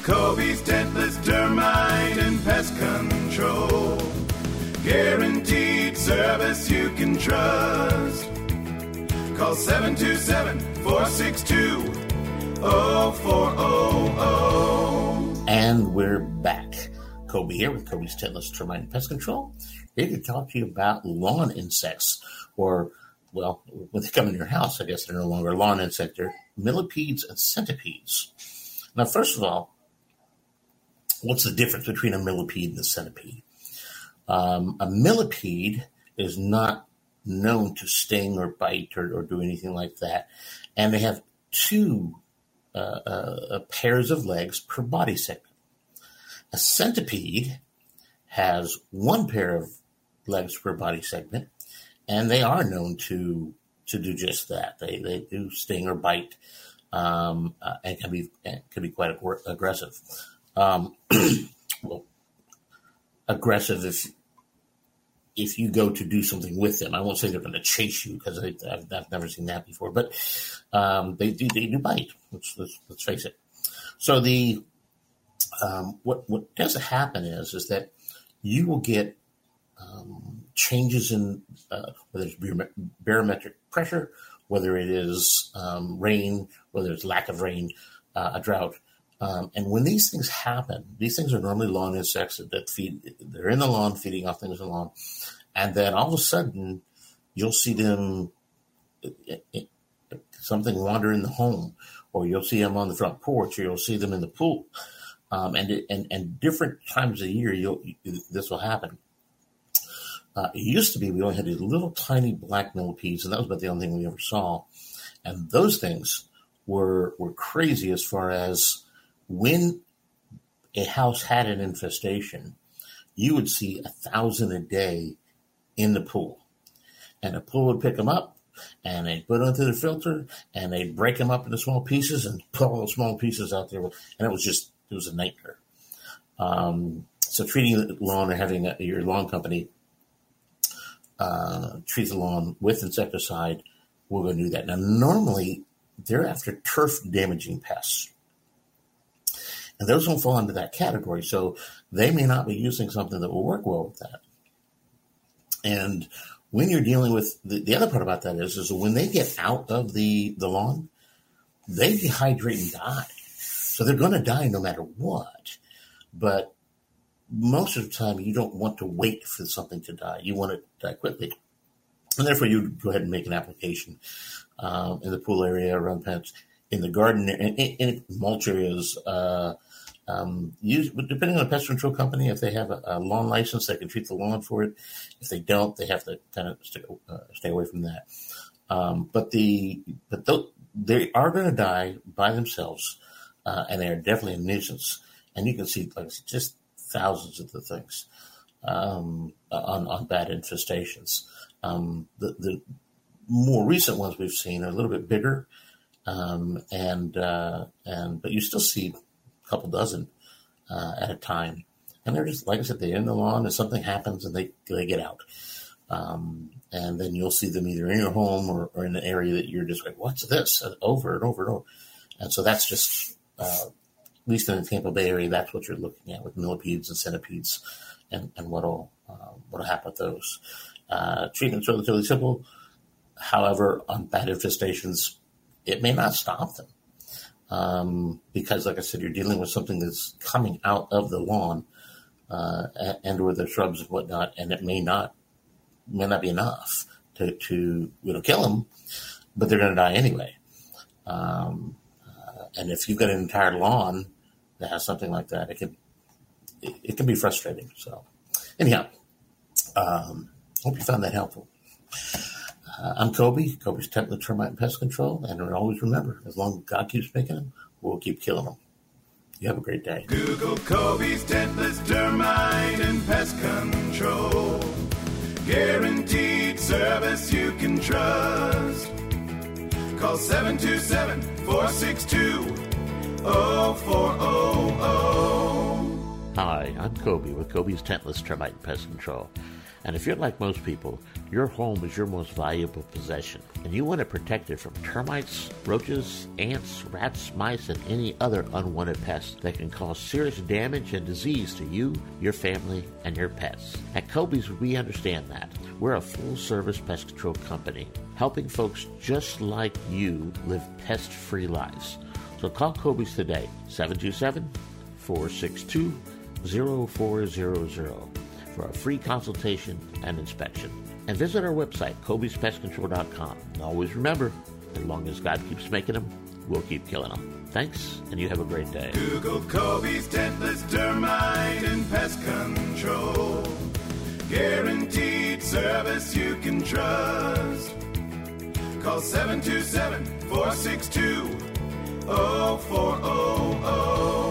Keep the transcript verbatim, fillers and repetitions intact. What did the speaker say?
Kobe's Dentless Termite and Pest Control. Guaranteed service you can trust. Call seven two seven, four six two, zero four zero zero. And we're back. Kobe here with Kobe's Dentless Termite and Pest Control. Here to talk to you about lawn insects, or, well, when they come in your house, I guess they're no longer lawn insect. They're millipedes and centipedes. Now, first of all, what's the difference between a millipede and a centipede? Um, a millipede is not known to sting or bite or, or do anything like that. And they have two uh, uh, pairs of legs per body segment. A centipede has one pair of legs per body segment, and they are known to to do just that. They they do sting or bite, um, uh, and can be and can be quite ag- aggressive. Um, well, aggressive if if you go to do something with them. I won't say they're going to chase you because I've, I've never seen that before, but um, they do they do bite. Let's let's, let's face it. So the um, what what tends to happen is is that you will get um, changes in uh, whether it's barometric pressure, whether it is um, rain, whether it's lack of rain, uh, a drought. Um, and when these things happen, these things are normally lawn insects that feed, they're in the lawn feeding off things in the lawn. And then all of a sudden, you'll see them, it, it, something wander in the home, or you'll see them on the front porch, or you'll see them in the pool. Um, and, and, and different times of the year, you'll, this will happen. Uh, it used to be we only had these little tiny black millipedes, and that was about the only thing we ever saw. And those things were were crazy as far as when a house had an infestation, you would see a thousand a day in the pool. And the pool would pick them up, and they'd put them through the filter, and they'd break them up into small pieces and put all those small pieces out there. And it was just, it was a nightmare. Um, so treating the lawn or having a, your lawn company uh, treat the lawn with insecticide, we're going to do that. Now, normally, they're after turf-damaging pests. And those don't fall into that category. So they may not be using something that will work well with that. And when you're dealing with, the, the other part about that is, is when they get out of the, the lawn, they dehydrate and die. So they're going to die no matter what. But most of the time, you don't want to wait for something to die. You want it to die quickly. And therefore, you go ahead and make an application um, in the pool area, around pets, in the garden, in, in mulch areas. Uh, um, use, depending on the pest control company, if they have a, a lawn license, they can treat the lawn for it. If they don't, they have to kind of stay, uh, stay away from that. Um, but the but th- they are going to die by themselves, uh, and they are definitely a nuisance. And you can see like just thousands of the things um, on on bad infestations. Um, the, the more recent ones we've seen are a little bit bigger, um, and uh, and but you still see a couple dozen uh, at a time, and they're just like I said, they're in the lawn, and something happens, and they they get out, um, and then you'll see them either in your home or, or in an area that you're just like, what's this? And over and over and over, and so that's just uh, at least in the Tampa Bay area, that's what you're looking at with millipedes and centipedes, and and what'll uh, what'll happen with those. Uh, treatment's relatively simple. However, on bad infestations, it may not stop them. Um, because, like I said, you're dealing with something that's coming out of the lawn uh, and or the shrubs and whatnot, and it may not may not be enough to, to you know, kill them, but they're going to die anyway. Um, uh, and if you've got an entire lawn that has something like that, it can it, it can be frustrating. So, anyhow, um, hope you found that helpful. Uh, I'm Kobe, Kobe's Dentless Termite and Pest Control, and always remember, as long as God keeps making them, we'll keep killing them. You have a great day. Google Kobe's Dentless Termite and Pest Control. Guaranteed service you can trust. Call seven two seven, four six two, zero four zero zero. Hi, I'm Kobe with Kobe's Dentless Termite and Pest Control. And if you're like most people, your home is your most valuable possession, and you want to protect it from termites, roaches, ants, rats, mice, and any other unwanted pests that can cause serious damage and disease to you, your family, and your pets. At Kobe's, we understand that. We're a full-service pest control company, helping folks just like you live pest-free lives. So call Kobe's today, seven two seven, four six two, zero four zero zero. for a free consultation and inspection. And visit our website, Kobe's Pest Control dot com. And always remember, as long as God keeps making them, we'll keep killing them. Thanks, and you have a great day. Google Kobe's Dentless Termite and Pest Control. Guaranteed service you can trust. Call seven two seven, four six two, zero four zero zero.